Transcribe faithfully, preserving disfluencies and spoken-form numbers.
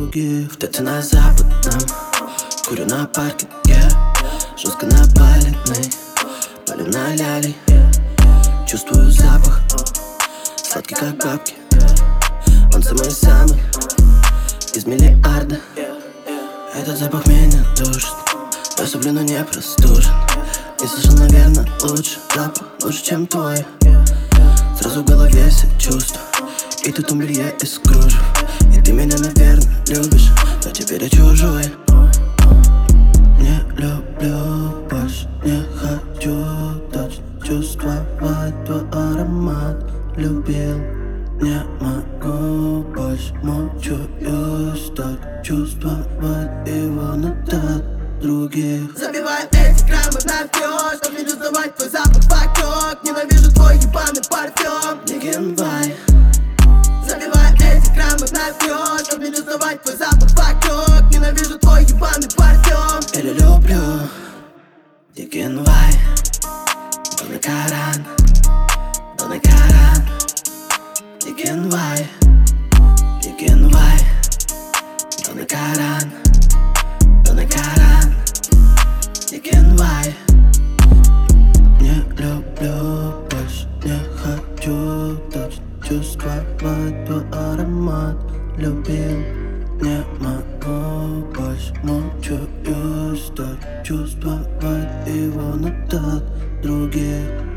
других. В на западном, курю на парке, yeah. Жестко напаленный, палю на ляли. Чувствую запах, сладкий как бабки. Он самый-самый из миллиарда. Этот запах меня душит. Я соблю, но не простужен. Не слышал, наверное, лучше запах, лучше, чем твой. Сразу в голове все чувства, и ты том белье из кружев. И ты меня, наверное, любишь, но теперь я чужой. Не люблю, больше не хочу точно чувствовать твой аромат. Любил, не могу, больше мучаюсь. Так чувствовать его надо других. Забивай эти граммы на вперед, чтоб не доставать твой запах вокруг. Ненавижу твой ебаный парфюм. Не генвай. Забивай эти граммы на вперед, чтоб не доставать твой запах вокруг. Ненавижу твой ебаный парфюм. Или люблю не генвай. Донный Коран, Донный Коран. Не генвай, не генвай. Донный Коран, Донный Коран. Не генвай. Не люблю, больше не хочу точно чувствовать твой аромат. Любил, не могу, больше мучаюсь. Так чувствовать его надо других.